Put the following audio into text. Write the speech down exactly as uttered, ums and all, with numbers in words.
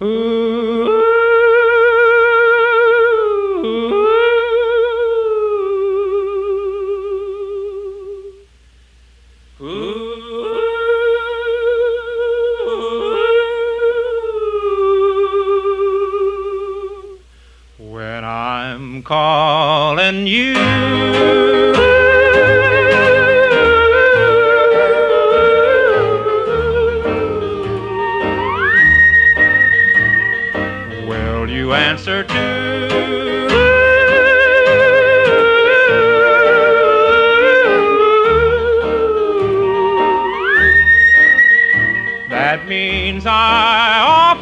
Ooh, when I'm calling you, will you answer too? That means I often